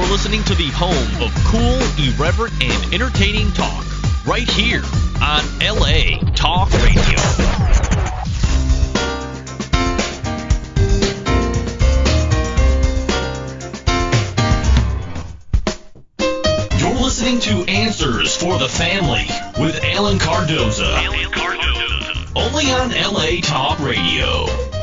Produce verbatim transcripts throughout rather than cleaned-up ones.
listening to the home of cool, irreverent, and entertaining talk, right here on L A Talk Radio. You're listening to Answers for the Family with Alan Cardoza. Alan Cardoza. Only on L A Talk Radio.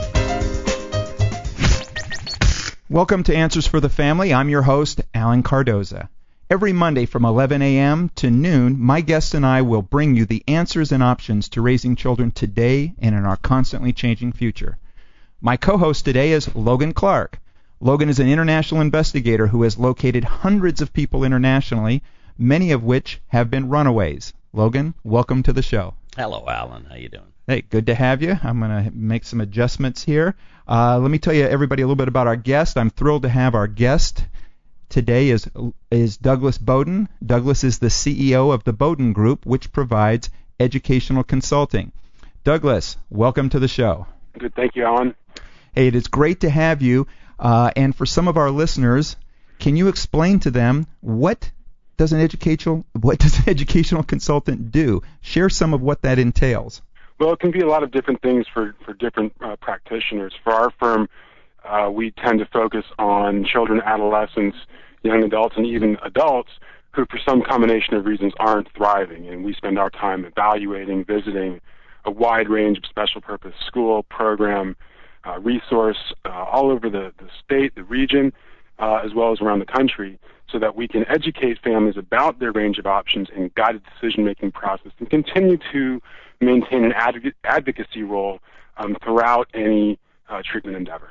Welcome to Answers for the Family. I'm your host, Alan Cardoza. Every Monday from eleven a.m. to noon, my guests and I will bring you the answers and options to raising children today and in our constantly changing future. My co-host today is Logan Clark. Logan is an international investigator who has located hundreds of people internationally, many of which have been runaways. Logan, welcome to the show. Hello, Alan. How you doing? Hey, good to have you. I'm going to make some adjustments here. Uh, let me tell you, everybody, a little bit about our guest. I'm thrilled to have our guest today is is Douglas Bowden. Douglas is the C E O of the Bowden Group, which provides educational consulting. Douglas, welcome to the show. Good. Thank you, Alan. Hey, it is great to have you. Uh, and for some of our listeners, can you explain to them what does an educational what does an educational consultant do? Share some of what that entails. Well, it can be a lot of different things for, for different uh, practitioners. For our firm, uh, we tend to focus on children, adolescents, young adults, and even adults who, for some combination of reasons, aren't thriving. And we spend our time evaluating, visiting a wide range of special purpose school, program, uh, resource uh, all over the, the state, the region, uh, as well as around the country, so that we can educate families about their range of options and guide a decision-making process and continue to maintain an adv- advocacy role um, throughout any uh, treatment endeavor.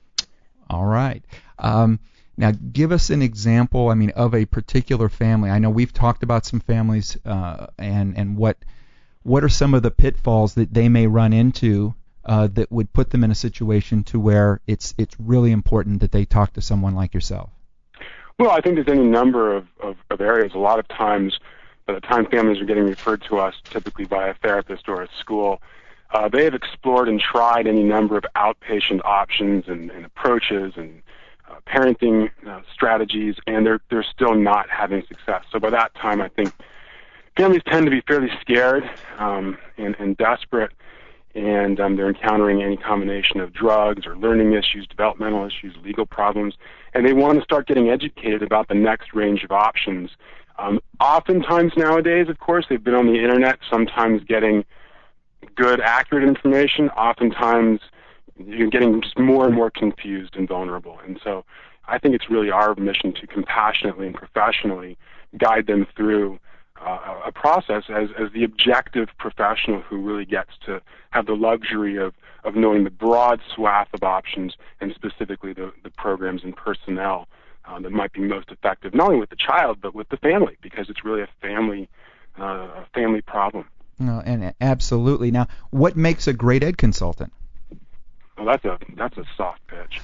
All right. Um, now, give us an example, I mean, of a particular family. I know we've talked about some families uh, and, and what what are some of the pitfalls that they may run into uh, that would put them in a situation to where it's it's really important that they talk to someone like yourself? Well, I think there's any number of, of, of areas. A lot of times, by the time families are getting referred to us, typically by a therapist or a school, uh, they have explored and tried any number of outpatient options and, and approaches and uh, parenting uh, strategies, and they're they're still not having success. So by that time, I think families tend to be fairly scared um, and, and desperate, and um, they're encountering any combination of drugs or learning issues, developmental issues, legal problems, and they want to start getting educated about the next range of options. Um, oftentimes nowadays, of course, they've been on the internet, sometimes getting good, accurate information. Oftentimes, you're getting just more and more confused and vulnerable. And so I think it's really our mission to compassionately and professionally guide them through uh, a process as, as the objective professional who really gets to have the luxury of, of knowing the broad swath of options and specifically the, the programs and personnel Uh, that might be most effective, not only with the child, but with the family, because it's really a family uh, a family problem. No, and absolutely. Now, what makes a great ed consultant? Well, that's a that's a soft pitch.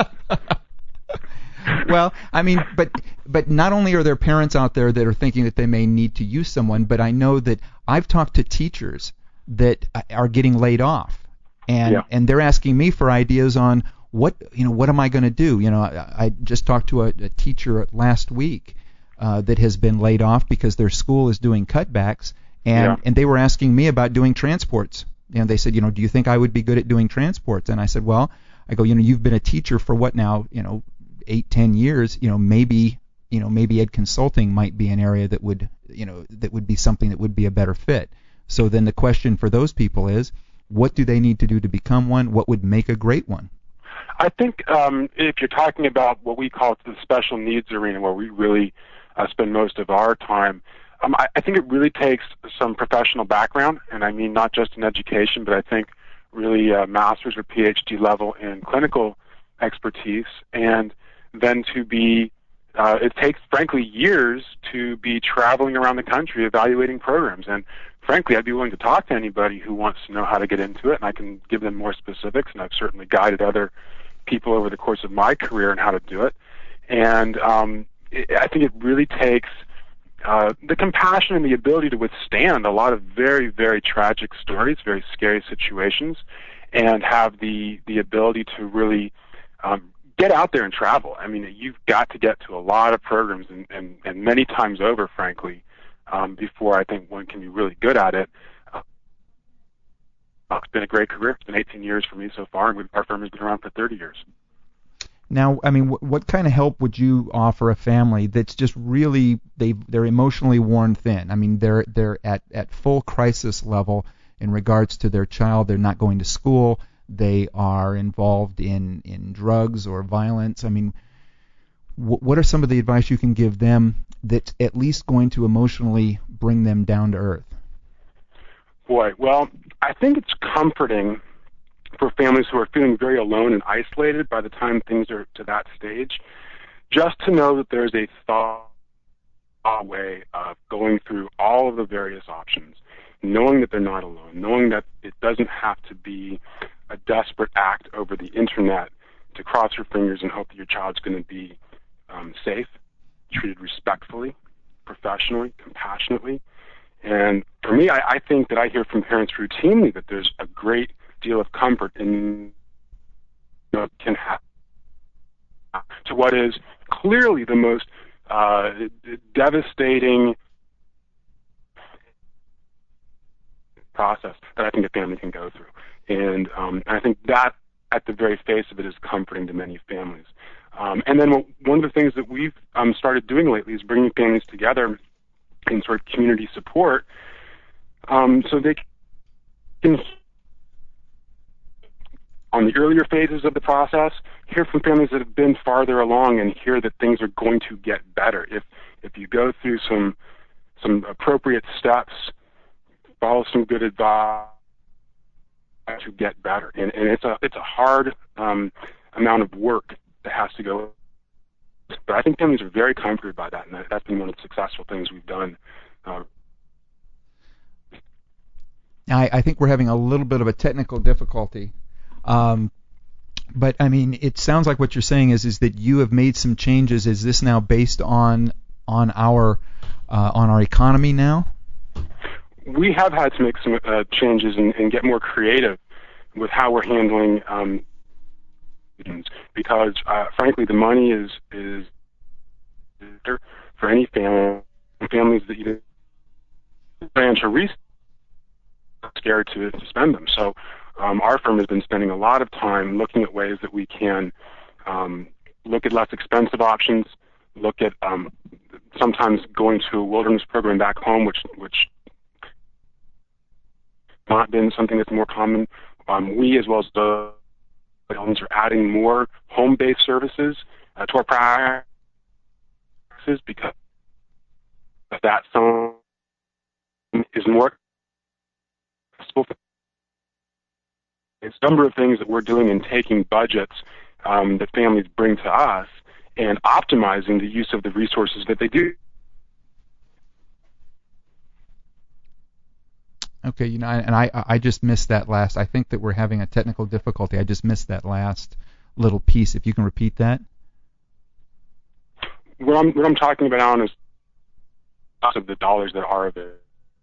Well, I mean, but but not only are there parents out there that are thinking that they may need to use someone, but I know that I've talked to teachers that are getting laid off, and yeah. and they're asking me for ideas on what you know what am I going to do? You know, I, I just talked to a, a teacher last week uh, that has been laid off because their school is doing cutbacks, and yeah. and they were asking me about doing transports. And they said, you know, do you think I would be good at doing transports? And I said, well, I go, you know, you've been a teacher for what now, you know, eight, ten years. You know, maybe, you know, maybe ed consulting might be an area that would, you know, that would be something that would be a better fit. So then the question for those people is, what do they need to do to become one? What would make a great one? I think um, if you're talking about what we call the special needs arena, where we really uh, spend most of our time, um, I, I think it really takes some professional background, and I mean not just in education, but I think really a master's or P H D level in clinical expertise, and then to be, uh, it takes, frankly, years to be traveling around the country evaluating programs. And frankly, I'd be willing to talk to anybody who wants to know how to get into it, and I can give them more specifics, and I've certainly guided other people over the course of my career on how to do it. And um, it, I think it really takes uh, the compassion and the ability to withstand a lot of very, very tragic stories, very scary situations, and have the, the ability to really um, get out there and travel. I mean, you've got to get to a lot of programs, and, and, and many times over, frankly, um, before I think one can be really good at it. Uh, it's been a great career. It's been eighteen years for me so far, and our firm has been around for thirty years. Now, I mean, what, what kind of help would you offer a family that's just really they they're emotionally worn thin? I mean, they're they're at, at full crisis level in regards to their child. They're not going to school. They are involved in, in drugs or violence. I mean, wh- what are some of the advice you can give them that's at least going to emotionally bring them down to earth? Boy, well, I think it's comforting for families who are feeling very alone and isolated by the time things are to that stage, just to know that there's a thought way of going through all of the various options, knowing that they're not alone, knowing that it doesn't have to be a desperate act over the internet to cross your fingers and hope that your child's going to be um, safe, treated respectfully, professionally, compassionately. And for me, I, I think that I hear from parents routinely that there's a great deal of comfort in you know, can happen to what is clearly the most uh, devastating process that I think a family can go through. And um, I think that, at the very face of it, is comforting to many families. Um, and then one of the things that we've um, started doing lately is bringing families together in sort of community support um, so they can, on the earlier phases of the process, hear from families that have been farther along and hear that things are going to get better. If if you go through some some appropriate steps, follow some good advice, to get better. And, and it's a it's a hard um, amount of work that has to go. But I think families are very comforted by that, and that, that's been one of the successful things we've done. Uh, I, I think we're having a little bit of a technical difficulty. Um, but, I mean, it sounds like what you're saying is is that you have made some changes. Is this now based on on our uh, on our economy now? We have had to make some uh, changes and, and get more creative with how we're handling um, because, uh, frankly, the money is is for any family, families that you financial resources scared to, to spend them. So um, our firm has been spending a lot of time looking at ways that we can um, look at less expensive options, look at um, sometimes going to a wilderness program back home, which which not been something that's more common. Um, we, as well as the are adding more home-based services uh, to our practices because that some is more accessible. It's a number of things that we're doing in taking budgets um, that families bring to us and optimizing the use of the resources that they do. Okay, you know, and I I just missed that last. I think that we're having a technical difficulty. I just missed that last little piece. If you can repeat that. What I'm what I'm talking about, Alan, is of the dollars that are available.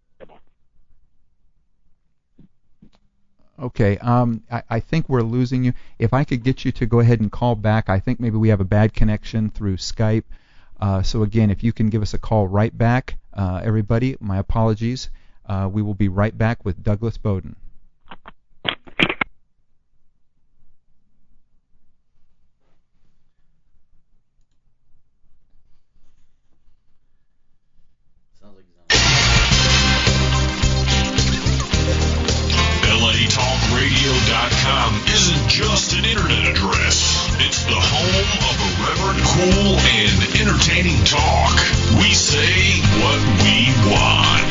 Okay, um, I, I think we're losing you. If I could get you to go ahead and call back, I think maybe we have a bad connection through Skype. Uh, so again, if you can give us a call right back, uh, everybody, my apologies. Uh, we will be right back with Douglas Bowden. L A Talk Radio dot com isn't just an internet address. It's the home of irreverent, cool, and entertaining talk. We say what we want.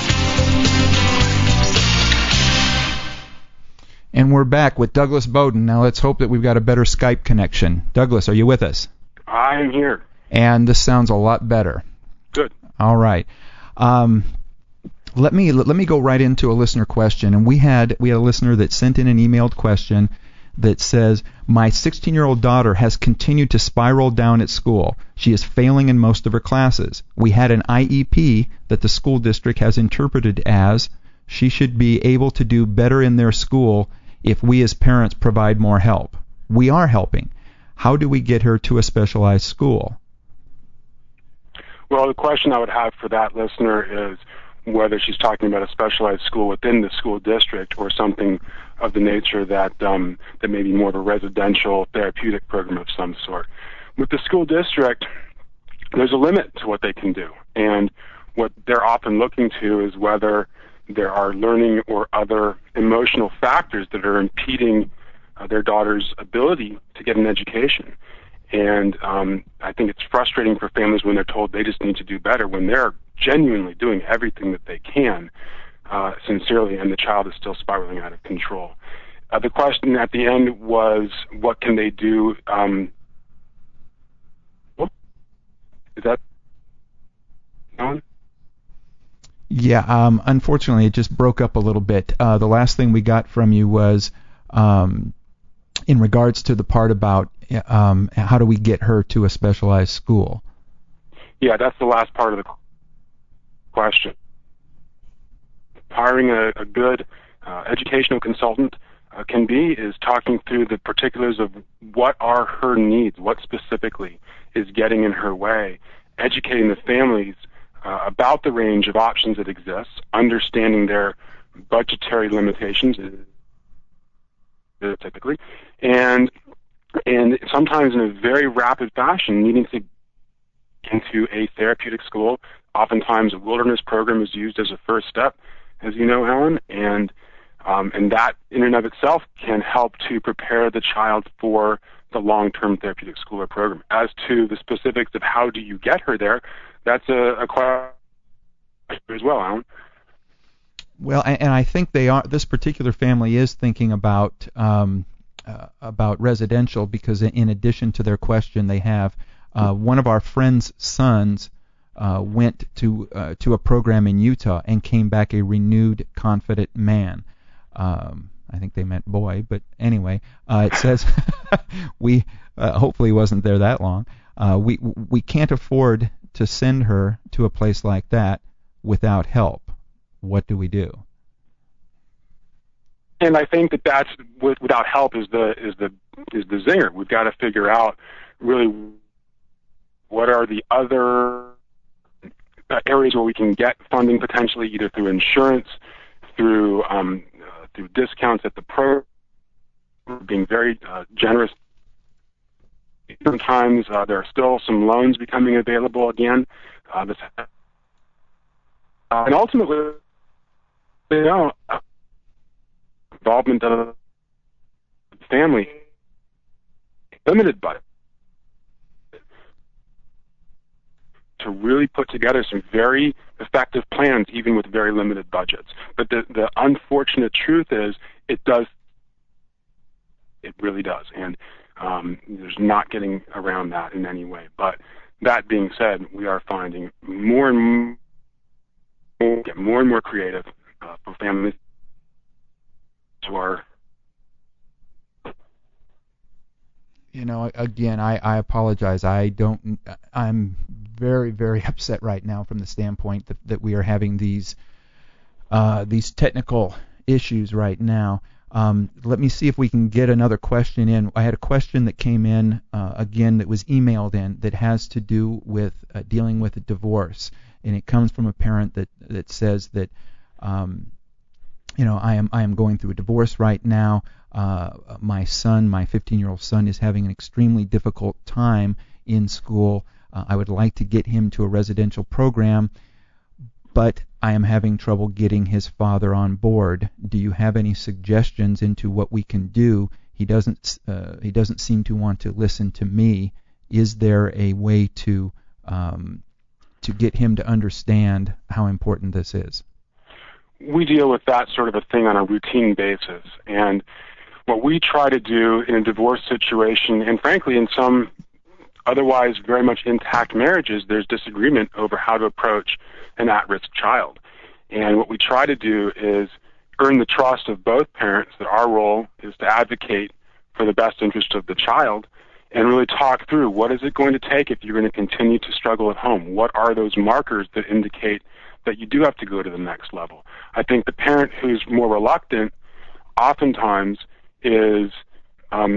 And we're back with Douglas Bowden. Now let's hope that we've got a better Skype connection. Douglas, are you with us? I am here. And this sounds a lot better. Good. All right. Um, let me let me go right into a listener question. And we had we had a listener that sent in an emailed question that says, my sixteen-year-old daughter has continued to spiral down at school. She is failing in most of her classes. We had an I E P that the school district has interpreted as she should be able to do better in their school if we as parents provide more help. We are helping. How do we get her to a specialized school? Well, the question I would have for that listener is whether she's talking about a specialized school within the school district or something of the nature that um, that may be more of a residential therapeutic program of some sort. With the school district, there's a limit to what they can do, and what they're often looking to is whether there are learning or other emotional factors that are impeding uh, their daughter's ability to get an education. And um, I think it's frustrating for families when they're told they just need to do better when they're genuinely doing everything that they can, uh, sincerely, and the child is still spiraling out of control. Uh, the question at the end was, what can they do? Um, is that on? Yeah, um, unfortunately, it just broke up a little bit. Uh, the last thing we got from you was um, in regards to the part about um, how do we get her to a specialized school. Yeah, that's the last part of the question. Hiring a, a good uh, educational consultant uh, can be is talking through the particulars of what are her needs, what specifically is getting in her way, educating the families uh, about the range of options that exist, understanding their budgetary limitations, typically, and and sometimes in a very rapid fashion, needing to get into a therapeutic school. Oftentimes, a wilderness program is used as a first step, as you know, Alan, and um, and that in and of itself can help to prepare the child for the long-term therapeutic school or program. As to the specifics of how do you get her there, that's a, a question as well, Alan. Well, and, and I think they are. This particular family is thinking about um, uh, about residential because, in addition to their question, they have uh, one of our friends' sons uh, went to uh, to a program in Utah and came back a renewed, confident man. Um, I think they meant boy, but anyway, uh, it says we uh, hopefully wasn't there that long. Uh, we we can't afford to send her to a place like that without help. What do we do? And I think that that's without help is the is the is the zinger. We've got to figure out really what are the other areas where we can get funding potentially either through insurance, through um, uh, through discounts at the pro, being very uh, generous. Sometimes uh, there are still some loans becoming available again. Uh, this, uh, and ultimately, you know, involvement of the family, limited budget, to really put together some very effective plans, even with very limited budgets. But the, the unfortunate truth is, it does, it really does, and um, there's not getting around that in any way. But that being said, we are finding more and more, get more and more creative uh, for families who are. You know, again, I, I apologize. I don't. I'm very, very upset right now from the standpoint that, that we are having these uh, these technical issues right now. Um, let me see if we can get another question in. I had a question that came in uh, again that was emailed in that has to do with uh, dealing with a divorce, and it comes from a parent that that says that um, you know I am I am going through a divorce right now. Uh, my son, my fifteen-year-old son, is having an extremely difficult time in school. Uh, I would like to get him to a residential program, but I am having trouble getting his father on board. Do you have any suggestions into what we can do? He doesn't uh, he doesn't seem to want to listen to me. Is there a way to um, to get him to understand how important this is? We deal with that sort of a thing on a routine basis, and what we try to do in a divorce situation, and frankly in some otherwise very much intact marriages, there's disagreement over how to approach an at-risk child. And what we try to do is earn the trust of both parents that our role is to advocate for the best interest of the child and really talk through what is it going to take if you're going to continue to struggle at home. What are those markers that indicate that you do have to go to the next level? I think the parent who's more reluctant oftentimes is um,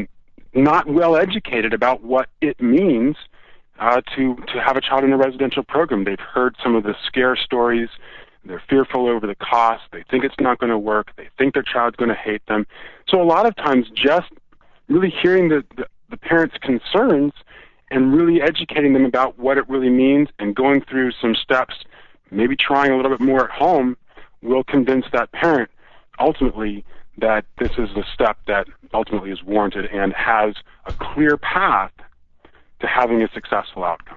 not well educated about what it means uh, to to have a child in a residential program. They've heard some of the scare stories. They're fearful over the cost. They think it's not going to work. They think their child's going to hate them. So a lot of times just really hearing the, the, the parents' concerns and really educating them about what it really means and going through some steps, maybe trying a little bit more at home, will convince that parent ultimately that this is the step that ultimately is warranted and has a clear path to having a successful outcome.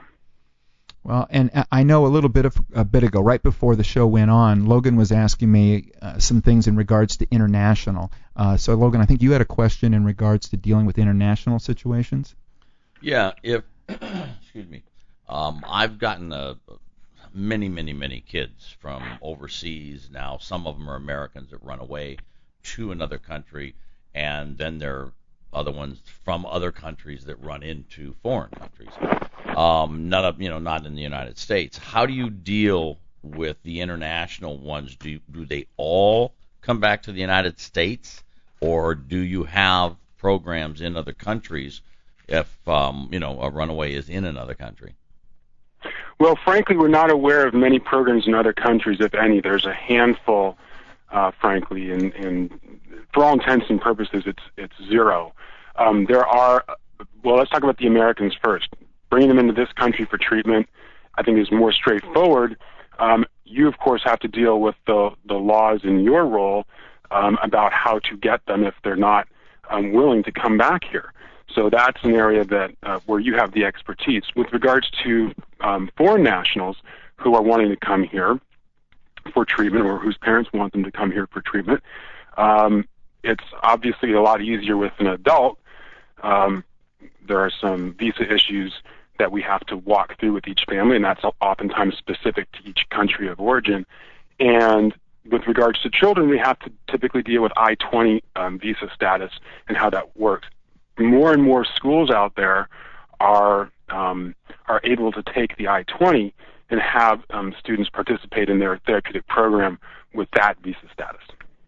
Well, and I know a little bit of a bit ago, right before the show went on, Logan was asking me uh, some things in regards to international. Uh, so, Logan, I think you had a question in regards to dealing with international situations. Yeah, if excuse me, um, I've gotten a, many, many, many kids from overseas. Now, some of them are Americans that run away to another country, and then there are other ones from other countries that run into foreign countries. Um, none of you know, not in the United States. How do you deal with the international ones? Do do they all come back to the United States, or do you have programs in other countries if um, you know a runaway is in another country? Well, frankly, we're not aware of many programs in other countries, if any. There's a handful, uh, frankly, and, and for all intents and purposes, it's it's zero. Um, there are. Well, let's talk about the Americans first. Bringing them into this country for treatment, I think, is more straightforward. Um, you, of course, have to deal with the, the laws in your role um, about how to get them if they're not um, willing to come back here. So that's an area that uh, where you have the expertise. With regards to um, foreign nationals who are wanting to come here for treatment or whose parents want them to come here for treatment, um, it's obviously a lot easier with an adult. Um, there are some visa issues that we have to walk through with each family, and that's oftentimes specific to each country of origin. And with regards to children, we have to typically deal with I twenty um, visa status and how that works. More and more schools out there are um, are able to take the I twenty and have um, students participate in their therapeutic program with that visa status.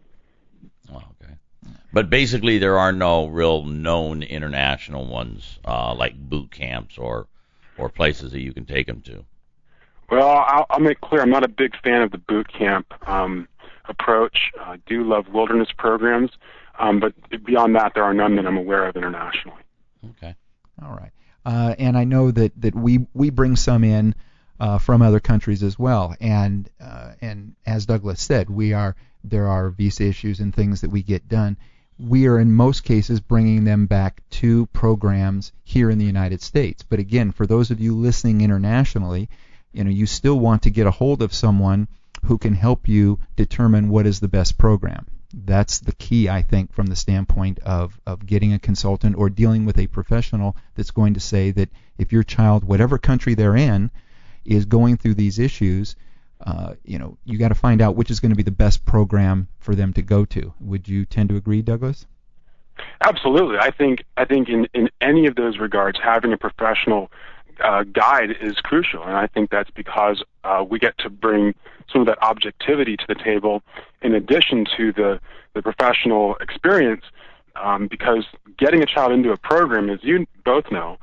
Oh, okay. But basically, there are no real known international ones uh, like boot camps or or places that you can take them to. Well, I'll, I'll make clear I'm not a big fan of the boot camp um, approach. I do love wilderness programs, um, but beyond that, there are none that I'm aware of internationally. Okay. All right. Uh, and I know that, that we, we bring some in uh, from other countries as well. And uh, and as Douglas said, we are there are visa issues and things that we get done. We are in most cases bringing them back to programs here in the United States. But again, for those of you listening internationally, you know, you still want to get a hold of someone who can help you determine what is the best program. That's the key, I think, from the standpoint of, of getting a consultant or dealing with a professional that's going to say that if your child, whatever country they're in, is going through these issues, Uh, you know, you got to find out which is going to be the best program for them to go to. Would you tend to agree, Douglas? Absolutely. I think I think in, in any of those regards, having a professional uh, guide is crucial, and I think that's because uh, we get to bring some of that objectivity to the table in addition to the, the professional experience, um, because getting a child into a program, as you both know,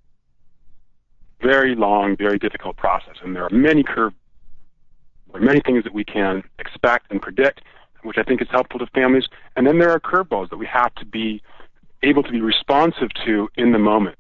very long, very difficult process, and there are many curve There are many things that we can expect and predict, which I think is helpful to families. And then there are curveballs that we have to be able to be responsive to in the moment.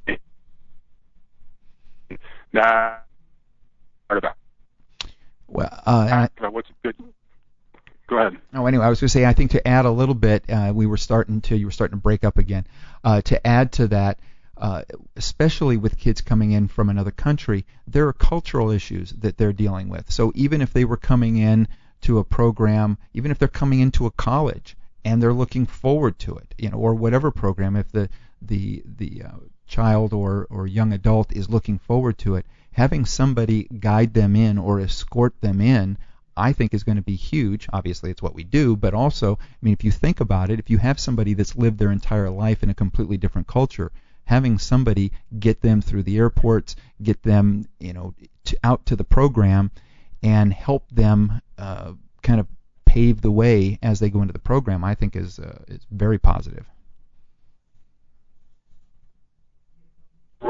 That part about. Well, uh, about what's good. Go ahead. Oh, anyway, I was going to say, I think to add a little bit, uh, we were starting to, you were starting to break up again. Uh, to add to that, Uh, especially with kids coming in from another country, there are cultural issues that they're dealing with. So even if they were coming in to a program, even if they're coming into a college and they're looking forward to it, you know, or whatever program, if the the the uh, child or or young adult is looking forward to it, having somebody guide them in or escort them in, I think is going to be huge. Obviously, it's what we do, but also, I mean, if you think about it, if you have somebody that's lived their entire life in a completely different culture, having somebody get them through the airports, get them, you know, to, out to the program, and help them uh, kind of pave the way as they go into the program, I think is uh, is very positive.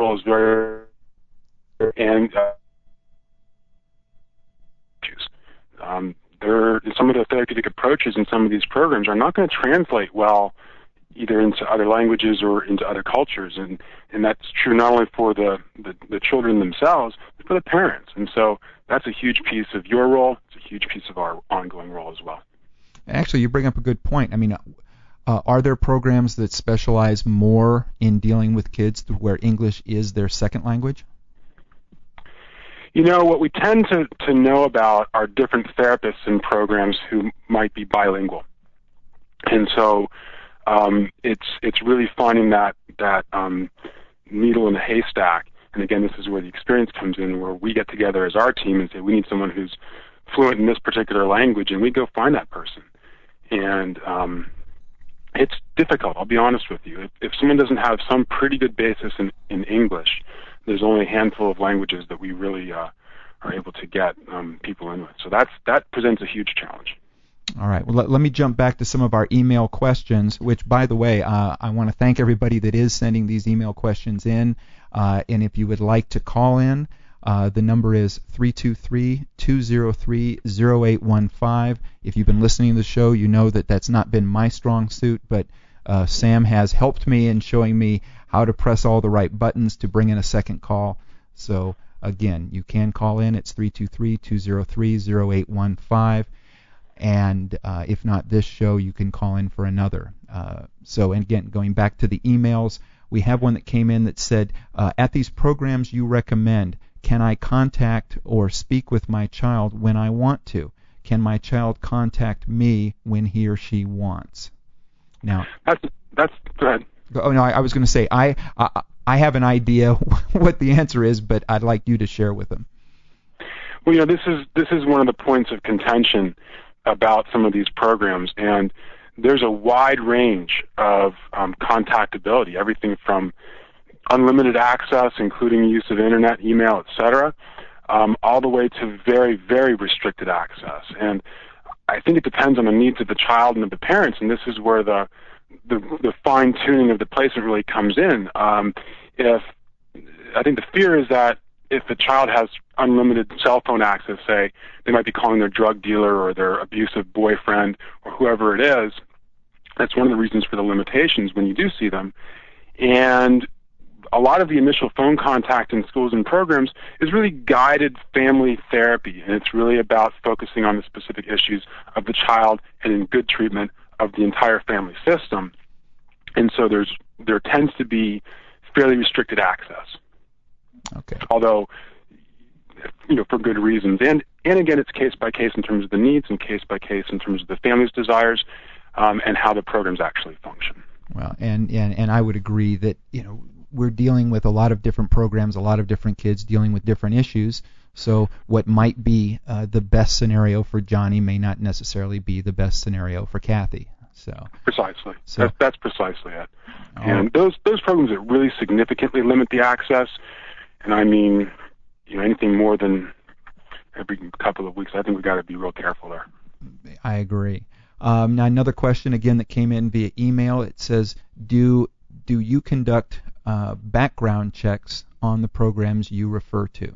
role is very and uh, um, there some of the therapeutic approaches in some of these programs are not going to translate well either into other languages or into other cultures, and and that's true not only for the, the, the children themselves, but for the parents. And so that's a huge piece of your role. It's a huge piece of our ongoing role as well. Actually, you bring up a good point. I mean, uh, are there programs that specialize more in dealing with kids where English is their second language? You know, what we tend to, to know about are different therapists and programs who might be bilingual. And so um, it's it's really finding that, that um, needle in the haystack. And again, this is where the experience comes in, where we get together as our team and say, we need someone who's fluent in this particular language, and we go find that person. And um, it's difficult, I'll be honest with you. If, if someone doesn't have some pretty good basis in, in English, there's only a handful of languages that we really uh, are able to get um, people in with. So that's that presents a huge challenge. All right. Well, let, let me jump back to some of our email questions, which, by the way, uh, I want to thank everybody that is sending these email questions in. Uh, and if you would like to call in, uh, the number is three two three, two zero three, zero eight one five. If you've been listening to the show, you know that that's not been my strong suit, but uh, Sam has helped me in showing me how to press all the right buttons to bring in a second call. So, again, you can call in. It's three two three, two zero three, zero eight one five. And uh, if not this show, you can call in for another. Uh, so, and again, going back to the emails, we have one that came in that said, uh, at these programs you recommend, can I contact or speak with my child when I want to? Can my child contact me when he or she wants? Now, that's that's go ahead. Oh no, I, I was going to say I, I I have an idea what the answer is, but I'd like you to share with them. Well, you know, this is this is one of the points of contention about some of these programs, and there's a wide range of um, contactability, everything from unlimited access, including use of internet, email, et cetera, um, all the way to very, very restricted access. And I think it depends on the needs of the child and of the parents, and this is where the the, the fine-tuning of the placement really comes in. Um, if I think the fear is that if the child has unlimited cell phone access, say, they might be calling their drug dealer or their abusive boyfriend or whoever it is. That's one of the reasons for the limitations when you do see them. And a lot of the initial phone contact in schools and programs is really guided family therapy, and it's really about focusing on the specific issues of the child and in good treatment of the entire family system. And so there's there tends to be fairly restricted access. Okay. Although, you know, for good reasons. And and again, it's case by case in terms of the needs and case by case in terms of the family's desires um, and how the programs actually function. Well, and, and, and I would agree that, you know, we're dealing with a lot of different programs, a lot of different kids dealing with different issues. So what might be uh, the best scenario for Johnny may not necessarily be the best scenario for Kathy. So precisely, so, that's, that's precisely it. Oh. And those those programs that really significantly limit the access, and I mean, you know, anything more than every couple of weeks, I think we've got to be real careful there. I agree. Um, now another question again that came in via email. It says, do do you conduct uh, background checks on the programs you refer to?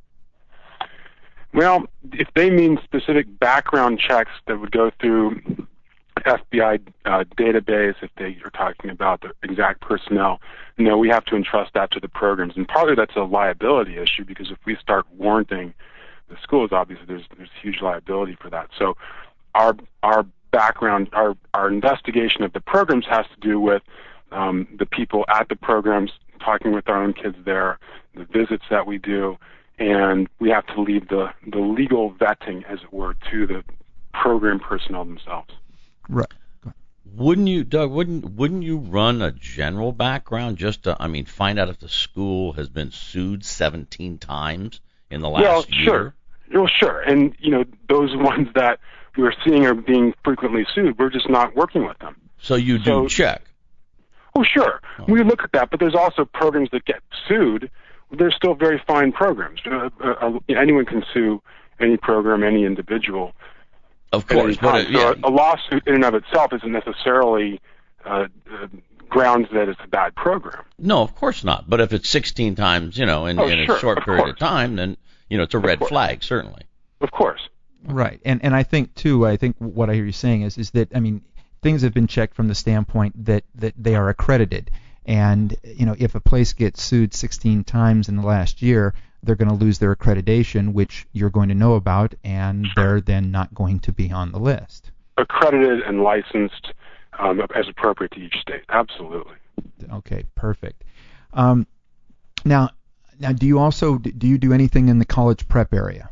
Well, if they mean specific background checks that would go through F B I uh, database, if they are talking about the exact personnel, no, we have to entrust that to the programs. And partly that's a liability issue, because if we start warranting the schools, obviously there's there's huge liability for that. So our our background, our our investigation of the programs has to do with um, the people at the programs, talking with our own kids there, the visits that we do, and we have to leave the, the legal vetting, as it were, to the program personnel themselves. Right. Wouldn't you, Doug? Wouldn't wouldn't you run a general background just to, I mean, find out if the school has been sued seventeen times in the last well, year? Sure. Well, sure. And you know, those ones that we're seeing are being frequently sued, we're just not working with them. So you do so, check. Oh, sure. Oh. We look at that, but there's also programs that get sued. They're still very fine programs. Uh, uh, anyone can sue any program, any individual. Of course, but uh, yeah. so a, a lawsuit in and of itself isn't necessarily uh, uh, grounds that it's a bad program. No, of course not. But if it's sixteen times, you know, in, oh, in sure, a short of period course. of time, then, you know, it's a Of red course. flag, certainly. Of course. Right. And and I think too, I think what I hear you saying is is that I mean, things have been checked from the standpoint that that they are accredited. And you know, if a place gets sued sixteen times in the last year, they're going to lose their accreditation, which you're going to know about, and they're then not going to be on the list. Accredited and licensed um, as appropriate to each state. Absolutely. Okay, perfect. Um, now, now, do you also do you do anything in the college prep area?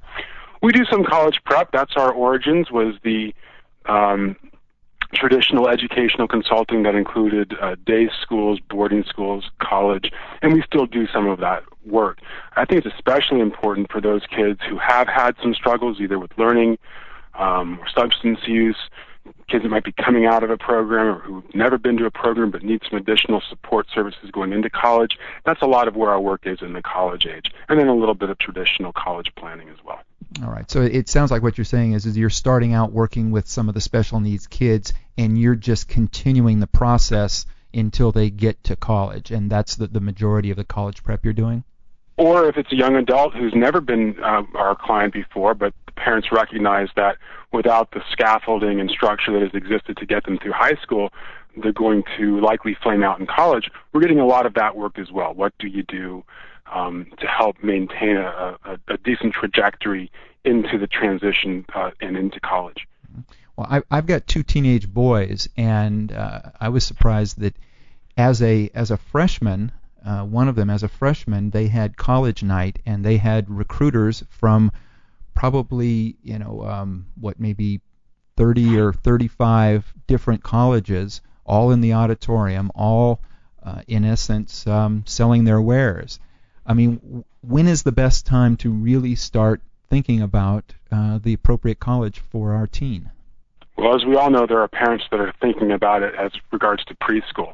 We do some college prep. That's our origins. Was the um, traditional educational consulting that included uh, day schools, boarding schools, college, and we still do some of that work. I think it's especially important for those kids who have had some struggles, either with learning um, or substance use, kids that might be coming out of a program or who've never been to a program but need some additional support services going into college. That's a lot of where our work is in the college age, and then a little bit of traditional college planning as well. All right. So it sounds like what you're saying is, is you're starting out working with some of the special needs kids, and you're just continuing the process until they get to college, and that's the, the majority of the college prep you're doing? Or if it's a young adult who's never been uh, our client before, but the parents recognize that without the scaffolding and structure that has existed to get them through high school, they're going to likely flame out in college. We're getting a lot of that work as well. What do you do um, to help maintain a, a, a decent trajectory into the transition uh, and into college? Well, I, I've got two teenage boys, and uh, I was surprised that as a as a freshman, uh, one of them as a freshman, they had college night, and they had recruiters from probably, you know, um, what, maybe thirty or thirty-five different colleges, all in the auditorium, all uh, in essence um, selling their wares. I mean, w- when is the best time to really start thinking about uh, the appropriate college for our teen? Well, as we all know, there are parents that are thinking about it as regards to preschool.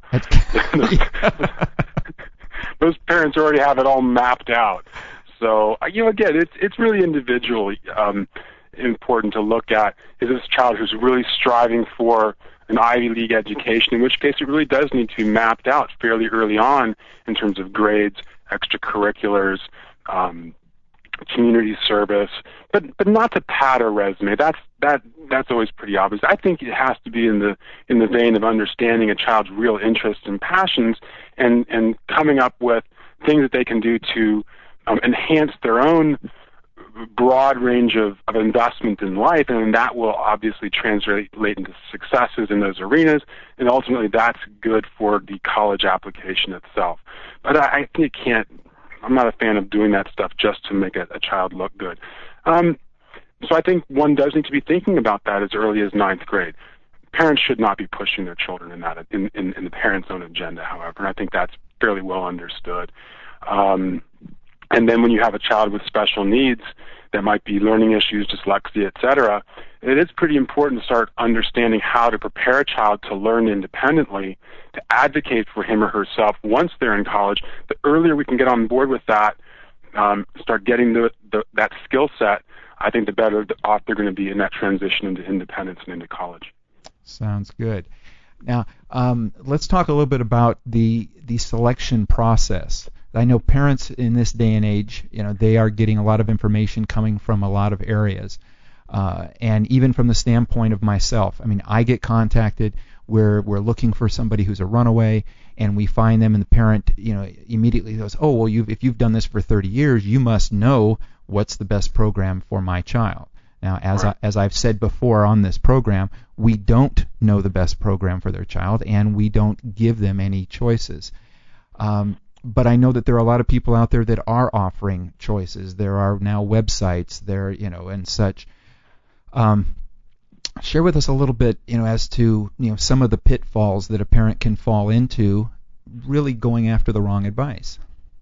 Those parents already have it all mapped out. So, you know, again, it's it's really individually um, important to look at, is this a child who's really striving for an Ivy League education, in which case it really does need to be mapped out fairly early on in terms of grades, extracurriculars, um, community service, but but not to pad a resume. That's that that's always pretty obvious. I think it has to be in the in the vein of understanding a child's real interests and passions, and and coming up with things that they can do to um, enhance their own broad range of, of investment in life, and that will obviously translate into successes in those arenas, and ultimately that's good for the college application itself. But I, I think it can't I'm not a fan of doing that stuff just to make a, a child look good. Um, so I think one does need to be thinking about that as early as ninth grade. Parents should not be pushing their children in that in, in, in the parents' own agenda, however, and I think that's fairly well understood. Um, and then when you have a child with special needs that might be learning issues, dyslexia, et cetera, it is pretty important to start understanding how to prepare a child to learn independently, to advocate for him or herself once they're in college. The earlier we can get on board with that, um, start getting the, the, that skill set, I think the better off they're going to be in that transition into independence and into college. Sounds good. Now, um, let's talk a little bit about the the selection process. I know parents in this day and age, you know, they are getting a lot of information coming from a lot of areas. Uh, and even from the standpoint of myself, I mean, I get contacted where we're looking for somebody who's a runaway, and we find them, and the parent, you know, immediately goes, oh, well, you've, if you've done this for thirty years, you must know what's the best program for my child. Now, as right. I, as I've said before on this program, we don't know the best program for their child, and we don't give them any choices. Um, but I know that there are a lot of people out there that are offering choices. There are now websites there, you know, and such. Um, share with us a little bit, you know, as to, you know, some of the pitfalls that a parent can fall into, really going after the wrong advice.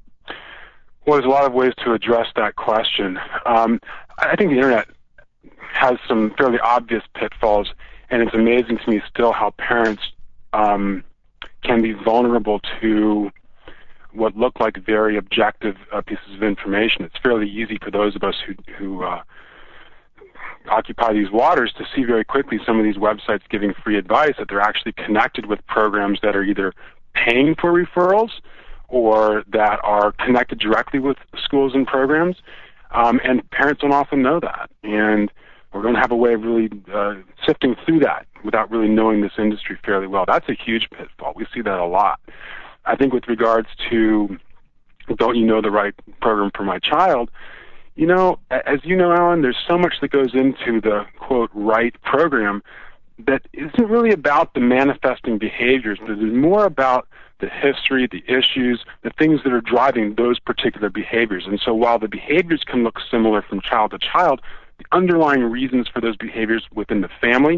Well, there's a lot of ways to address that question. Um, I think the internet has some fairly obvious pitfalls, and it's amazing to me still how parents um, can be vulnerable to what look like very objective uh, pieces of information. It's fairly easy for those of us who, who uh, occupy these waters to see very quickly some of these websites giving free advice that they're actually connected with programs that are either paying for referrals or that are connected directly with schools and programs. Um, and parents don't often know that. And we don't have a way of really uh, sifting through that without really knowing this industry fairly well. That's a huge pitfall. We see that a lot. I think with regards to don't you know the right program for my child, you know, as you know, Alan, there's so much that goes into the, quote, right program that isn't really about the manifesting behaviors, but is more about the history, the issues, the things that are driving those particular behaviors. And so while the behaviors can look similar from child to child, the underlying reasons for those behaviors within the family,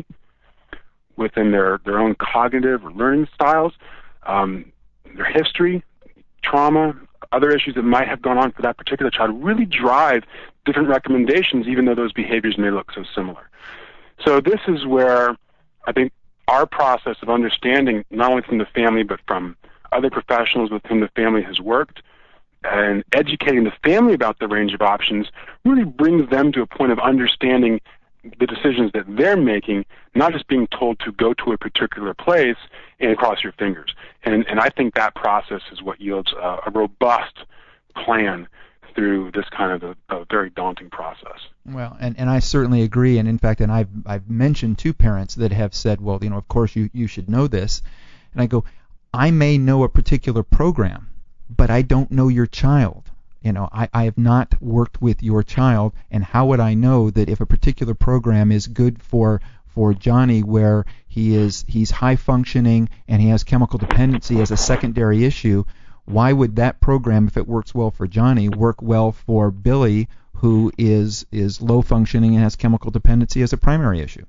within their, their own cognitive or learning styles, um, their history, trauma, other issues that might have gone on for that particular child really drive different recommendations, even though those behaviors may look so similar. So this is where I think our process of understanding, not only from the family, but from other professionals with whom the family has worked, and educating the family about the range of options really brings them to a point of understanding the decisions that they're making, not just being told to go to a particular place and cross your fingers. And, and I think that process is what yields a, a robust plan through this kind of a, a very daunting process. Well, and, and I certainly agree. And in fact, and I've I've mentioned to parents that have said, well, you know, of course you, you should know this. And I go, I may know a particular program, but I don't know your child. You know, I, I have not worked with your child, and how would I know that if a particular program is good for for Johnny, where he is he's high functioning and he has chemical dependency as a secondary issue, why would that program, if it works well for Johnny, work well for Billy, who is is low functioning and has chemical dependency as a primary issue?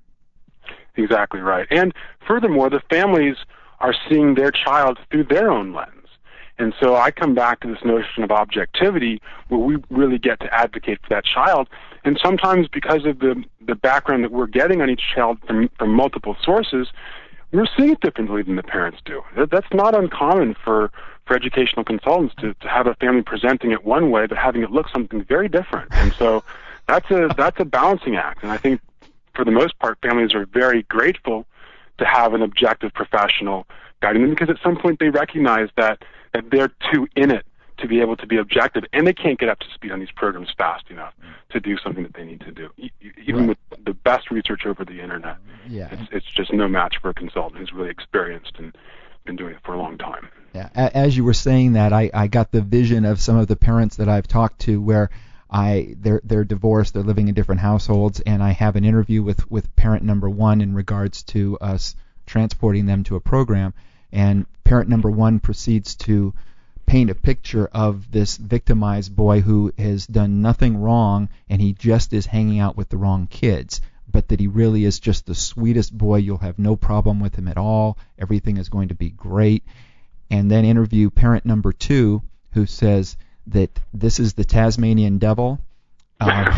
Exactly right. And furthermore, the families are seeing their child through their own lens. And so I come back to this notion of objectivity, where we really get to advocate for that child. And sometimes because of the, the background that we're getting on each child from, from multiple sources, we're seeing it differently than the parents do. That's not uncommon for, for educational consultants to, to have a family presenting it one way, but having it look something very different. And so that's a, that's a balancing act. And I think for the most part, families are very grateful to have an objective professional guiding them, because at some point they recognize that that they're too in it to be able to be objective, and they can't get up to speed on these programs fast enough to do something that they need to do. Even right. with the best research over the internet, yeah. it's, it's just no match for a consultant who's really experienced and been doing it for a long time. Yeah. As you were saying that, I, I got the vision of some of the parents that I've talked to where I they're they're divorced, they're living in different households, and I have an interview with, with parent number one in regards to us transporting them to a program. And parent number one proceeds to paint a picture of this victimized boy who has done nothing wrong, and he just is hanging out with the wrong kids, but that he really is just the sweetest boy. You'll have no problem with him at all. Everything is going to be great. And then interview parent number two, who says that this is the Tasmanian devil. Um,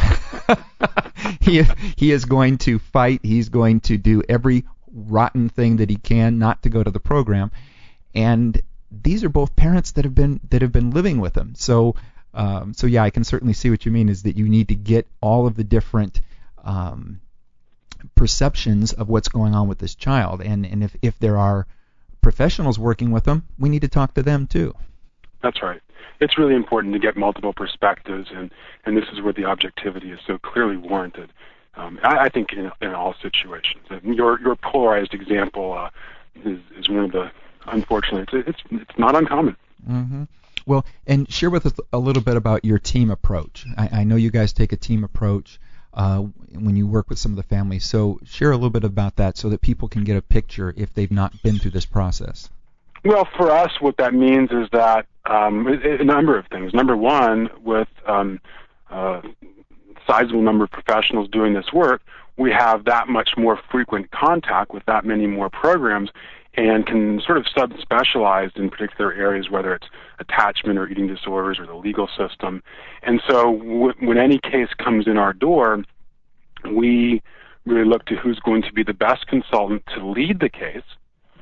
he he is going to fight. He's going to do every rotten thing that he can not to go to the program. And these are both parents that have been that have been living with him. So um, so yeah, I can certainly see what you mean, is that you need to get all of the different um, perceptions of what's going on with this child. And, and if, if there are professionals working with them, we need to talk to them too. That's right. It's really important to get multiple perspectives, and, and this is where the objectivity is so clearly warranted. Um, I, I think in, in all situations. Your your polarized example uh, is, is one of the, unfortunately, it's it's, it's not uncommon. Mm-hmm. Well, and share with us a little bit about your team approach. I, I know you guys take a team approach uh, when you work with some of the families. So share a little bit about that so that people can get a picture if they've not been through this process. Well, for us, what that means is that um, a, a number of things. Number one, with um, uh, sizable number of professionals doing this work, we have that much more frequent contact with that many more programs, and can sort of sub-specialize in particular areas, whether it's attachment or eating disorders or the legal system. And so w- when any case comes in our door, we really look to who's going to be the best consultant to lead the case,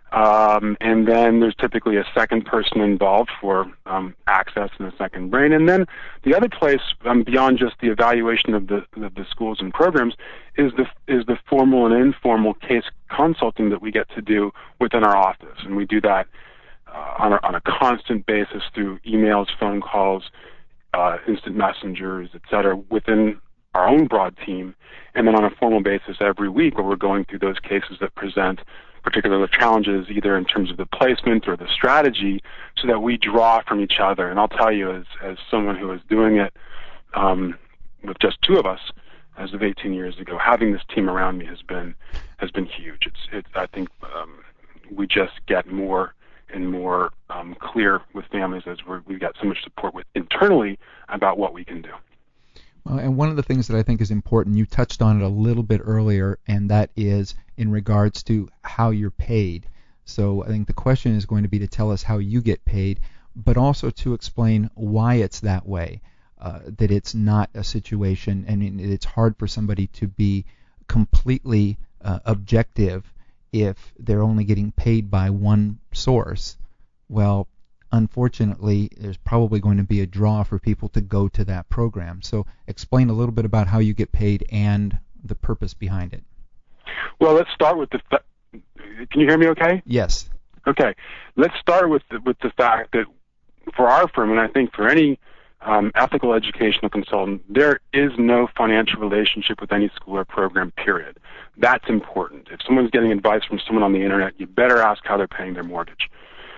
Um, and then there's typically a second person involved for um, access and a second brain. And then the other place, um, beyond just the evaluation of the, of the schools and programs, is the is the formal and informal case consulting that we get to do within our office. And we do that uh, on, a, on a constant basis through emails, phone calls, uh, instant messengers, et cetera, within our own broad team. And then on a formal basis every week where we're going through those cases that present particular challenges either in terms of the placement or the strategy so that we draw from each other. And I'll tell you, as, as someone who was doing it um, with just two of us as of eighteen years ago, having this team around me has been has been huge. It's, it's I think um, we just get more and more um, clear with families as we're, we've got so much support with internally about what we can do. Well, and one of the things that I think is important, you touched on it a little bit earlier, and that is in regards to how you're paid. So I think the question is going to be to tell us how you get paid, but also to explain why it's that way, uh, that it's not a situation, and it's hard for somebody to be completely uh, objective if they're only getting paid by one source. Well, unfortunately, there's probably going to be a draw for people to go to that program. So explain a little bit about how you get paid and the purpose behind it. Well, let's start with the fa- can you hear me okay? Yes. Okay. Let's start with the, with the fact that for our firm, and I think for any um, ethical educational consultant, there is no financial relationship with any school or program, period. That's important. If someone's getting advice from someone on the internet, you better ask how they're paying their mortgage.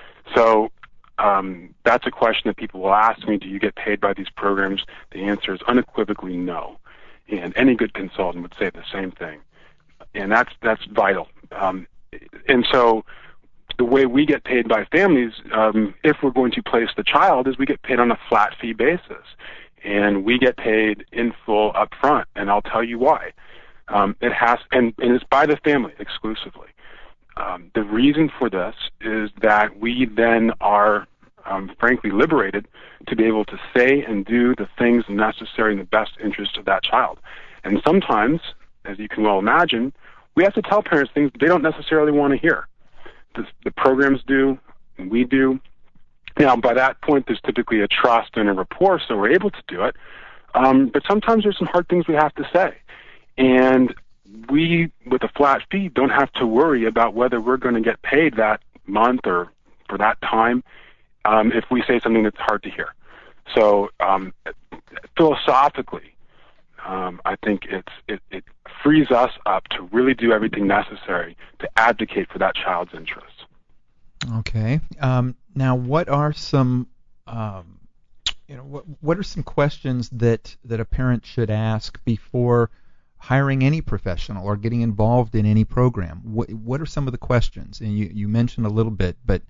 So Um, that's a question that people will ask me, do you get paid by these programs? The answer is unequivocally no. And any good consultant would say the same thing. And that's that's vital. Um, and so the way we get paid by families, um, if we're going to place the child, is we get paid on a flat fee basis. And we get paid in full up front. And I'll tell you why. Um, it has, and, and it's by the family exclusively. Um, the reason for this is that we then are, um, frankly, liberated to be able to say and do the things necessary in the best interest of that child. And sometimes, as you can well imagine, we have to tell parents things they don't necessarily want to hear. The, the programs do, and we do. Now, by that point, there's typically a trust and a rapport, so we're able to do it. Um, but sometimes there's some hard things we have to say. And we, with a flat fee, don't have to worry about whether we're going to get paid that month or for that time um, if we say something that's hard to hear. So um, philosophically, um, I think it's, it, it frees us up to really do everything necessary to advocate for that child's interests. Okay. Um, now, what are some, um, you know, what what are some questions that that a parent should ask before hiring any professional or getting involved in any program? What what are some of the questions? And you, you mentioned a little bit, but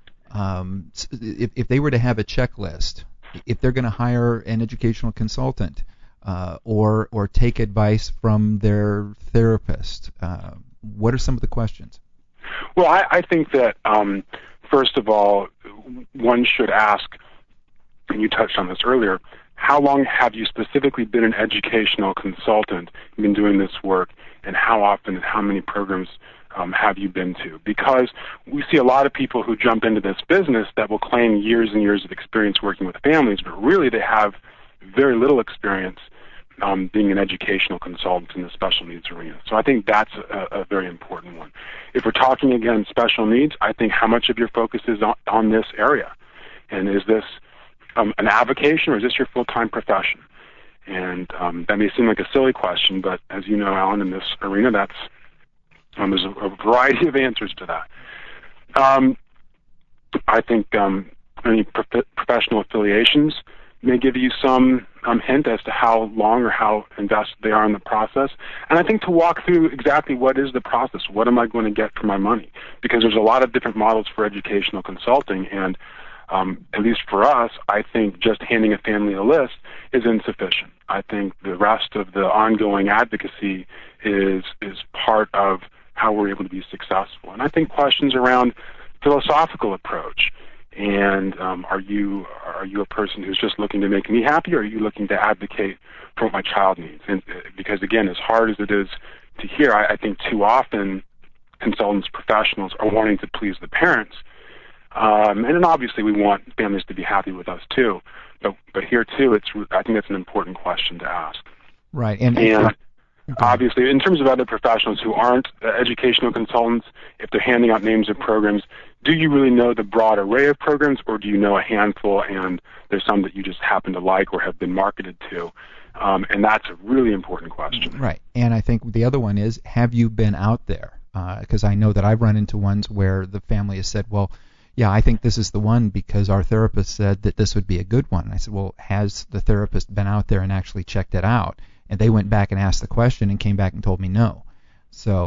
um, if if they were to have a checklist, if they're going to hire an educational consultant uh, or or take advice from their therapist, uh, what are some of the questions? Well, I, I think that um, first of all, one should ask, and you touched on this earlier, how long have you specifically been an educational consultant, been doing this work, and how often and how many programs um, have you been to? Because we see a lot of people who jump into this business that will claim years and years of experience working with families, but really they have very little experience um, being an educational consultant in the special needs arena. So I think that's a, a very important one. If we're talking, again, special needs, I think how much of your focus is on, on this area? And is this Um, an avocation, or is this your full-time profession? And um, that may seem like a silly question, but as you know, Alan, in this arena, that's um, there's a, a variety of answers to that. Um, I think um, any prof- professional affiliations may give you some um, hint as to how long or how invested they are in the process. And I think to walk through exactly what is the process, what am I going to get for my money? Because there's a lot of different models for educational consulting, and Um, at least for us, I think just handing a family a list is insufficient. I think the rest of the ongoing advocacy is is part of how we're able to be successful. And I think questions around philosophical approach and um, are you are you a person who's just looking to make me happy, or are you looking to advocate for what my child needs? And because again, as hard as it is to hear, I, I think too often consultants, professionals are wanting to please the parents. Um, and then obviously we want families to be happy with us too. But, but here too, it's, I think that's an important question to ask. Right. And, and obviously, in terms of other professionals who aren't uh, educational consultants, if they're handing out names of programs, do you really know the broad array of programs, or do you know a handful and there's some that you just happen to like or have been marketed to? Um, and that's a really important question. Right. And I think the other one is, have you been out there? Because uh, I know that I've run into ones where the family has said, well, yeah, I think this is the one because our therapist said that this would be a good one. And I said, well, has the therapist been out there and actually checked it out? And they went back and asked the question and came back and told me no. So,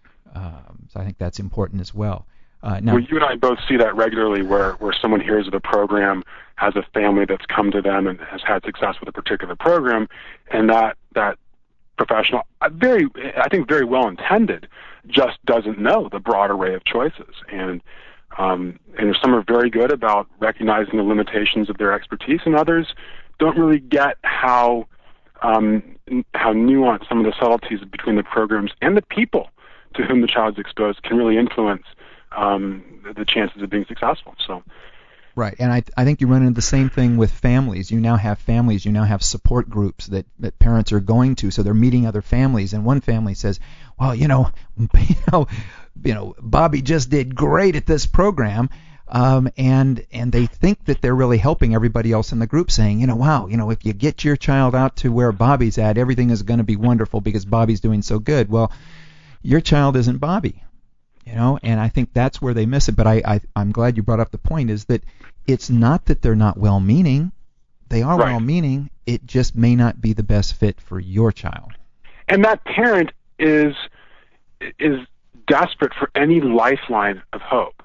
um, so I think that's important as well. Uh, now, well, you and I both see that regularly where, where someone hears of a program, has a family that's come to them and has had success with a particular program, and that, that professional, very, I think very well intended, just doesn't know the broad array of choices. And um, and some are very good about recognizing the limitations of their expertise, and others don't really get how um, how nuanced some of the subtleties between the programs and the people to whom the child is exposed can really influence um, the chances of being successful. So. Right, and I I think you run into the same thing with families. You now have families, you now have support groups that, that parents are going to, so they're meeting other families, and one family says, well, you know, you know, you know, Bobby just did great at this program, um, and and they think that they're really helping everybody else in the group, saying, you know, wow, you know, if you get your child out to where Bobby's at, everything is going to be wonderful because Bobby's doing so good. Well, your child isn't Bobby. You know, and I think that's where they miss it. But I, I, I'm glad you brought up the point is that it's not that they're not well-meaning. They are right. well-meaning. It just may not be the best fit for your child. And that parent is is desperate for any lifeline of hope.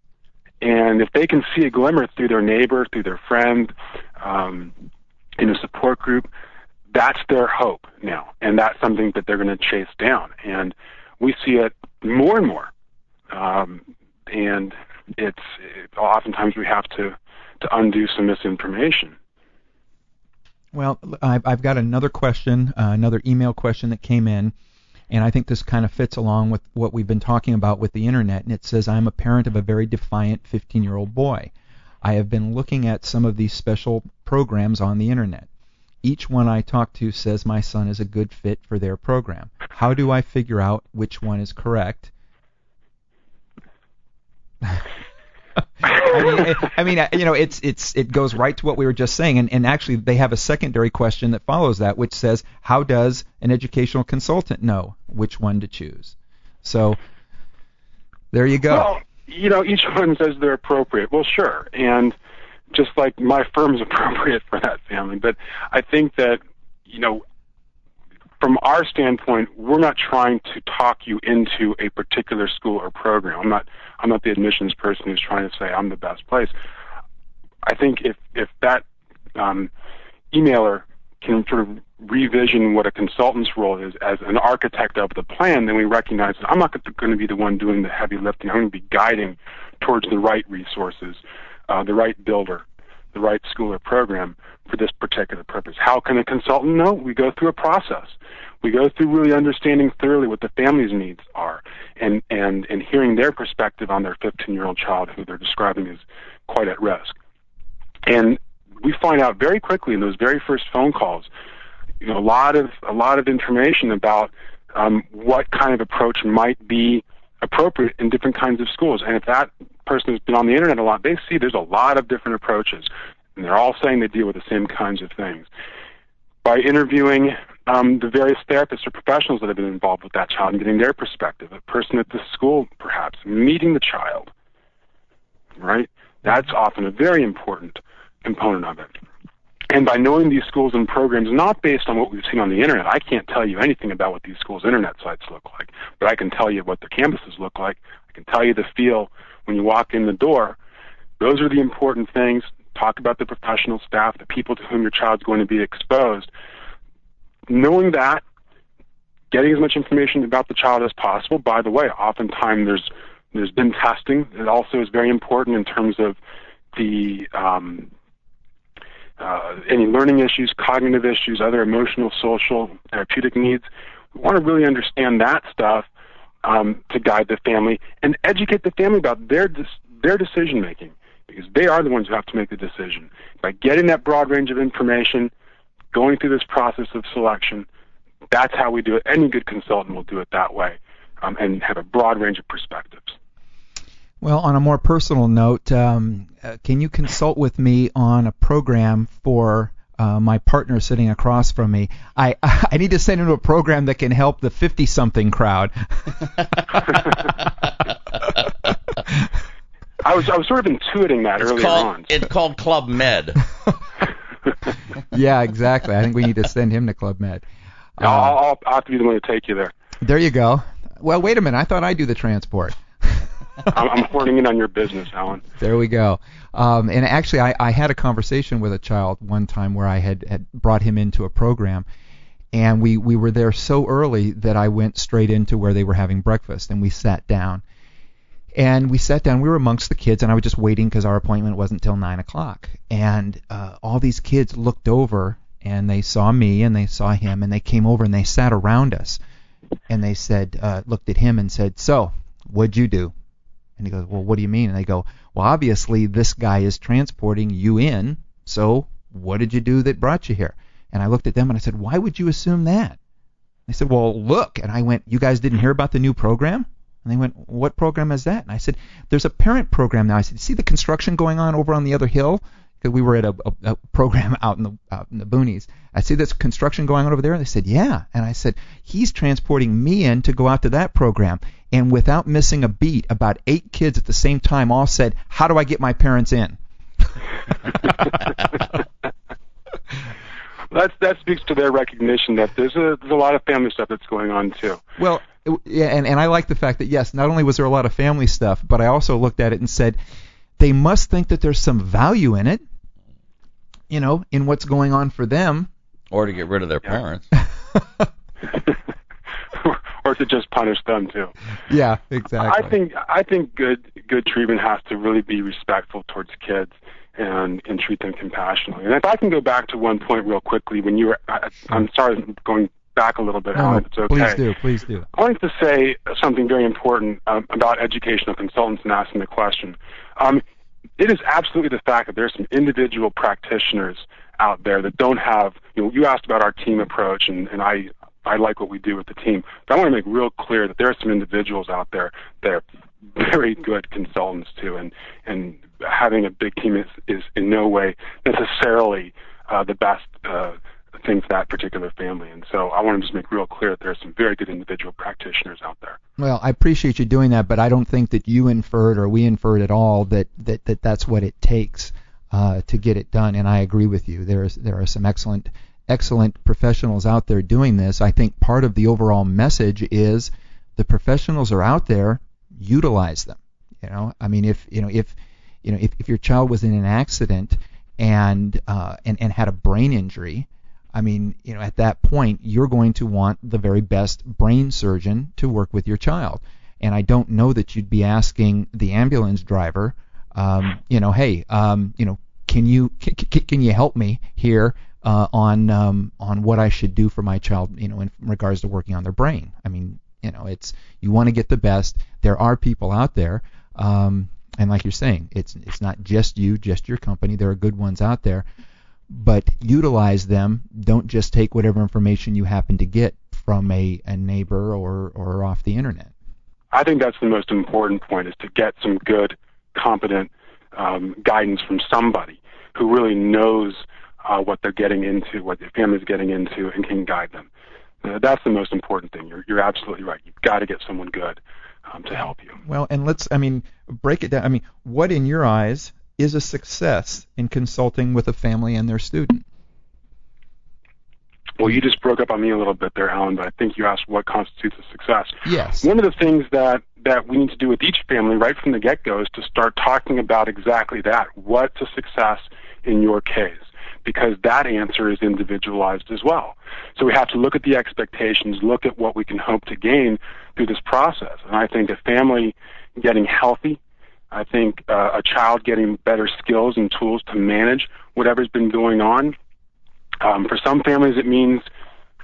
And if they can see a glimmer through their neighbor, through their friend, um, in a support group, that's their hope now. And that's something that they're going to chase down. And we see it more and more. Um, and it's it, oftentimes we have to, to undo some misinformation. Well, I've, I've got another question, uh, another email question that came in, and I think this kind of fits along with what we've been talking about with the Internet. And it says, I'm a parent of a very defiant fifteen-year-old boy. I have been looking at some of these special programs on the Internet. Each one I talk to says my son is a good fit for their program. How do I figure out which one is correct? I mean, I mean, you know, it's it's it goes right to what we were just saying, and, and actually they have a secondary question that follows that, which says, how does an educational consultant know which one to choose? So there you go. Well, you know, each one says they're appropriate. Well, sure, and just like my firm's appropriate for that family, but I think that, you know, from our standpoint, we're not trying to talk you into a particular school or program. I'm not I'm not the admissions person who's trying to say I'm the best place. I think if if that um, emailer can sort of revision what a consultant's role is as an architect of the plan, then we recognize that I'm not going to be the one doing the heavy lifting. I'm going to be guiding towards the right resources, uh, the right builder, the right school or program for this particular purpose. How can a consultant know? We go through a process. We go through really understanding thoroughly what the family's needs are and, and, and hearing their perspective on their fifteen-year-old child who they're describing as quite at risk. And we find out very quickly in those very first phone calls, you know, a lot of a lot of information about um, what kind of approach might be appropriate in different kinds of schools. And if that person has been on the Internet a lot, they see there's a lot of different approaches, and they're all saying they deal with the same kinds of things. By interviewing um, the various therapists or professionals that have been involved with that child and getting their perspective, a person at the school perhaps, meeting the child, right? That's often a very important component of it. And by knowing these schools and programs, not based on what we've seen on the Internet, I can't tell you anything about what these schools' Internet sites look like, but I can tell you what their campuses look like. I can tell you the feel when you walk in the door. Those are the important things. Talk about the professional staff, the people to whom your child's going to be exposed. Knowing that, getting as much information about the child as possible. By the way, oftentimes there's there's been testing. It also is very important in terms of the um, uh, any learning issues, cognitive issues, other emotional, social, therapeutic needs. We want to really understand that stuff um, to guide the family and educate the family about their their decision making, because they are the ones who have to make the decision. By getting that broad range of information, going through this process of selection, that's how we do it. Any good consultant will do it that way, um, and have a broad range of perspectives. Well, on a more personal note, um, uh, can you consult with me on a program for uh, my partner sitting across from me? I I need to send him to a program that can help the fifty-something crowd. I was I was sort of intuiting that it's earlier called, on. It's called Club Med. Yeah, exactly. I think we need to send him to Club Med. Uh, I'll, I'll, I'll have to be the one to take you there. There you go. Well, wait a minute. I thought I do the transport. I'm, I'm hoarding in on your business, Alan. There we go. Um, and actually, I, I had a conversation with a child one time where I had, had brought him into a program, and we, we were there so early that I went straight into where they were having breakfast, and we sat down. And we sat down. We were amongst the kids, and I was just waiting because our appointment wasn't till nine o'clock. And uh, all these kids looked over, and they saw me, and they saw him, and they came over, and they sat around us. And they said, uh, looked at him and said, "So, what'd you do?" And he goes, "Well, what do you mean?" And they go, "Well, obviously this guy is transporting you in, so what did you do that brought you here?" And I looked at them and I said, "Why would you assume that?" They said, "Well, look." And I went, "You guys didn't hear about the new program?" And they went, "What program is that?" And I said, "There's a parent program now." I said, "See the construction going on over on the other hill?" Because we were at a, a, a program out in the out in the boonies. I see this construction going on over there. And they said, "Yeah." And I said, "He's transporting me in to go out to that program." And without missing a beat, about eight kids at the same time all said, "How do I get my parents in?" That's, that speaks to their recognition that there's a there's a lot of family stuff that's going on too. Well, yeah, and, and I like the fact that, yes, not only was there a lot of family stuff, but I also looked at it and said, they must think that there's some value in it, you know, in what's going on for them. Or to get rid of their yeah. parents. Or to just punish them too. Yeah, exactly. I think I think good good treatment has to really be respectful towards kids and and treat them compassionately. And if I can go back to one point real quickly, when you were, I, I'm sorry, going back a little bit, no, Alan, it's okay. Please do, please do. I wanted to say something very important um, about educational consultants and asking the question. Um, it is absolutely the fact that there's some individual practitioners out there that don't have, you know, you asked about our team approach, and, and I, I like what we do with the team, but I want to make real clear that there are some individuals out there that are very good consultants too, and, and having a big team is, is in no way necessarily uh, the best uh, thing for that particular family. And so I want to just make real clear that there are some very good individual practitioners out there. Well, I appreciate you doing that, but I don't think that you inferred or we inferred at all that, that, that that's what it takes uh, to get it done. And I agree with you. There is there are some excellent excellent professionals out there doing this. I think part of the overall message is the professionals are out there, utilize them. You know, I mean, if you know if you know if, if your child was in an accident and uh, and and had a brain injury, I mean, you know, at that point, you're going to want the very best brain surgeon to work with your child. And I don't know that you'd be asking the ambulance driver, um, you know, hey, um, you know, can you can, can you help me here uh, on um, on what I should do for my child, you know, in regards to working on their brain. I mean, you know, it's you want to get the best. There are people out there, um, and like you're saying, it's it's not just you, just your company. There are good ones out there. But utilize them. Don't just take whatever information you happen to get from a, a neighbor or, or off the internet. I think that's the most important point, is to get some good, competent um, guidance from somebody who really knows uh, what they're getting into, what their family's getting into, and can guide them. Uh, that's the most important thing. You're, you're absolutely right. You've got to get someone good um, to help you. Well, and let's, I mean, break it down. I mean, what in your eyes is a success in consulting with a family and their student? Well, you just broke up on me a little bit there, Alan, but I think you asked what constitutes a success. Yes. One of the things that, that we need to do with each family right from the get-go is to start talking about exactly that. What's a success in your case? Because that answer is individualized as well. So we have to look at the expectations, look at what we can hope to gain through this process. And I think a family getting healthy, I think uh, a child getting better skills and tools to manage whatever's been going on. Um, for some families, it means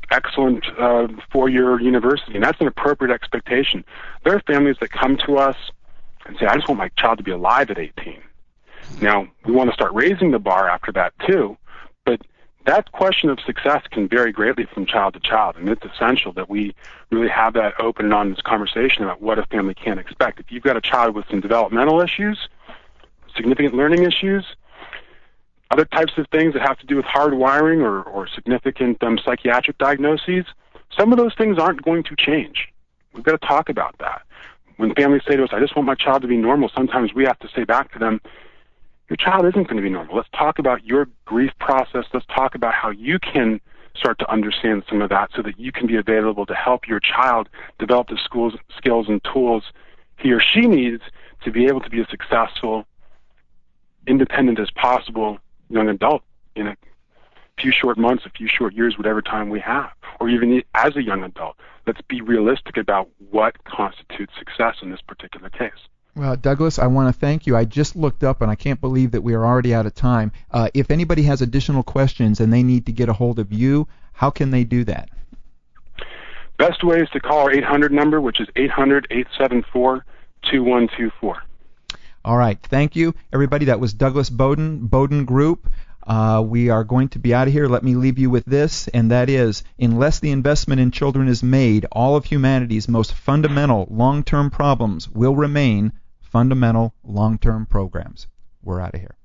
excellent uh, four-year university, and that's an appropriate expectation. There are families that come to us and say, I just want my child to be alive at eighteen. Now, we want to start raising the bar after that too, but that question of success can vary greatly from child to child, and it's essential that we really have that open and honest conversation about what a family can expect. If you've got a child with some developmental issues, significant learning issues, other types of things that have to do with hardwiring or, or significant um, psychiatric diagnoses, some of those things aren't going to change. We've got to talk about that. When families say to us, I just want my child to be normal, sometimes we have to say back to them, your child isn't going to be normal. Let's talk about your grief process. Let's talk about how you can start to understand some of that so that you can be available to help your child develop the schools, skills and tools he or she needs to be able to be a successful, independent as possible young adult in a few short months, a few short years, whatever time we have, or even as a young adult. Let's be realistic about what constitutes success in this particular case. Well, Douglas, I want to thank you. I just looked up, and I can't believe that we are already out of time. Uh, if anybody has additional questions and they need to get a hold of you, how can they do that? Best way is to call our eight hundred number, which is eight hundred, eight seven four, two one two four. All right. Thank you, everybody. That was Douglas Bowden, Bowden Group. Uh, we are going to be out of here. Let me leave you with this, and that is, unless the investment in children is made, all of humanity's most fundamental long-term problems will remain fundamental long-term programs. We're out of here.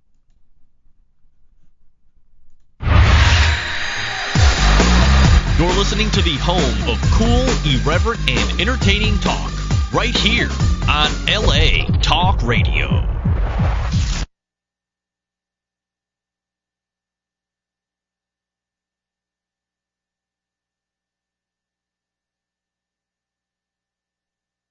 You're listening to the home of cool, irreverent, and entertaining talk, right here on L A Talk Radio.